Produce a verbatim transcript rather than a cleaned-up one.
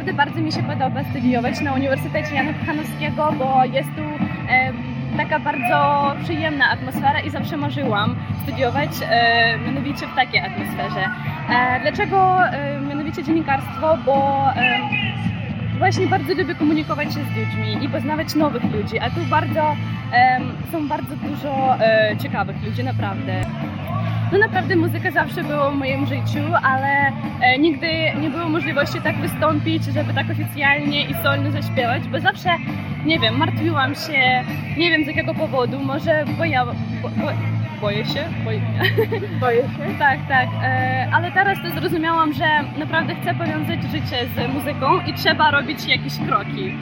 naprawdę bardzo mi się podoba studiować na Uniwersytecie Jana Kochanowskiego, bo jest tu e, taka bardzo przyjemna atmosfera i zawsze marzyłam studiować e, mianowicie w takiej atmosferze. E, dlaczego e, mianowicie dziennikarstwo? Bo e, właśnie bardzo lubię komunikować się z ludźmi i poznawać nowych ludzi, a tu bardzo e, są bardzo dużo e, ciekawych ludzi, naprawdę. No naprawdę muzyka zawsze była w moim życiu, ale e, nigdy nie było możliwości tak wystąpić, żeby tak oficjalnie i solno zaśpiewać, bo zawsze, nie wiem, martwiłam się, nie wiem z jakiego powodu, może boja, bo, bo, boję się, boję, Boję się? tak, tak, e, ale teraz to zrozumiałam, że naprawdę chcę powiązać życie z muzyką i trzeba robić jakieś kroki.